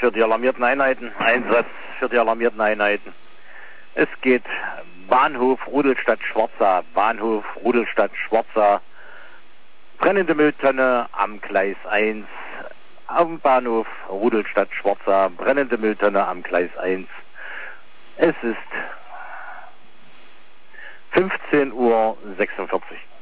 für die alarmierten Einheiten. Einsatz für die alarmierten Einheiten. Es geht Bahnhof Rudolstadt-Schwarza. Bahnhof Rudolstadt-Schwarza. Brennende Mülltonne am Gleis 1. Am Bahnhof Rudolstadt-Schwarza. Brennende Mülltonne am Gleis 1. Es ist 15:46 Uhr.